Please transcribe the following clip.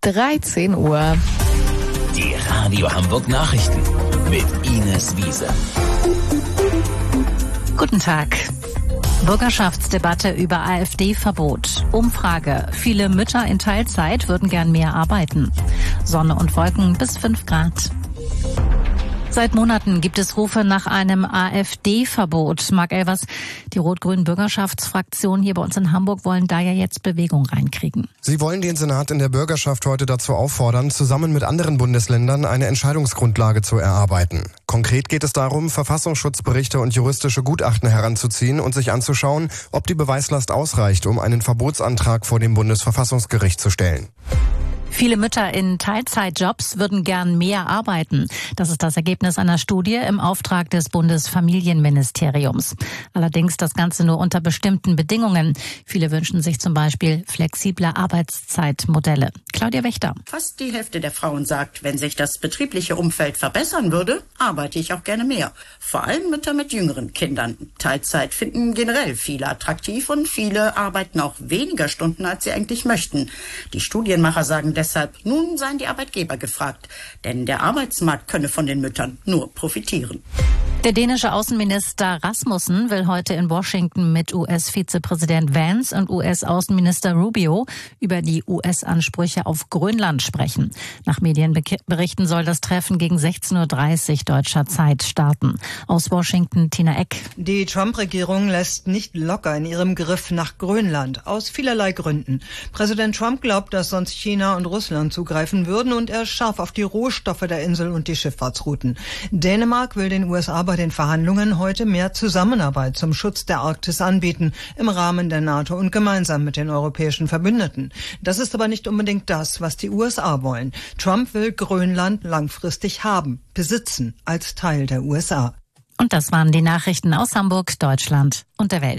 13 Uhr. Die Radio Hamburg Nachrichten mit Ines Wiese. Guten Tag. Bürgerschaftsdebatte über AfD-Verbot. Umfrage. Viele Mütter in Teilzeit würden gern mehr arbeiten. Sonne und Wolken bis 5 Grad. Seit Monaten gibt es Rufe nach einem AfD-Verbot. Marc Elvers, die rot-grünen Bürgerschaftsfraktionen hier bei uns in Hamburg wollen da ja jetzt Bewegung reinkriegen. Sie wollen den Senat in der Bürgerschaft heute dazu auffordern, zusammen mit anderen Bundesländern eine Entscheidungsgrundlage zu erarbeiten. Konkret geht es darum, Verfassungsschutzberichte und juristische Gutachten heranzuziehen und sich anzuschauen, ob die Beweislast ausreicht, um einen Verbotsantrag vor dem Bundesverfassungsgericht zu stellen. Viele Mütter in Teilzeitjobs würden gern mehr arbeiten. Das ist das Ergebnis einer Studie im Auftrag des Bundesfamilienministeriums. Allerdings das Ganze nur unter bestimmten Bedingungen. Viele wünschen sich zum Beispiel flexible Arbeitszeitmodelle. Claudia Wächter. Fast die Hälfte der Frauen sagt, wenn sich das betriebliche Umfeld verbessern würde, arbeite ich auch gerne mehr. Vor allem Mütter mit jüngeren Kindern. Teilzeit finden generell viele attraktiv und viele arbeiten auch weniger Stunden, als sie eigentlich möchten. Die Studienmacher sagen deshalb, nun seien die Arbeitgeber gefragt, denn der Arbeitsmarkt könne von den Müttern nur profitieren. Der dänische Außenminister Rasmussen will heute in Washington mit US-Vizepräsident Vance und US-Außenminister Rubio über die US-Ansprüche auf Grönland sprechen. Nach Medienberichten soll das Treffen gegen 16:30 Uhr deutscher Zeit starten. Aus Washington, Tina Eck. Die Trump-Regierung lässt nicht locker in ihrem Griff nach Grönland, aus vielerlei Gründen. Präsident Trump glaubt, dass sonst China und Russland zugreifen würden und er scharf auf die Rohstoffe der Insel und die Schifffahrtsrouten. Dänemark will den USA bei den Verhandlungen heute mehr Zusammenarbeit zum Schutz der Arktis anbieten, im Rahmen der NATO und gemeinsam mit den europäischen Verbündeten. Das ist aber nicht unbedingt das, was die USA wollen. Trump will Grönland langfristig haben, besitzen, als Teil der USA. Und das waren die Nachrichten aus Hamburg, Deutschland und der Welt.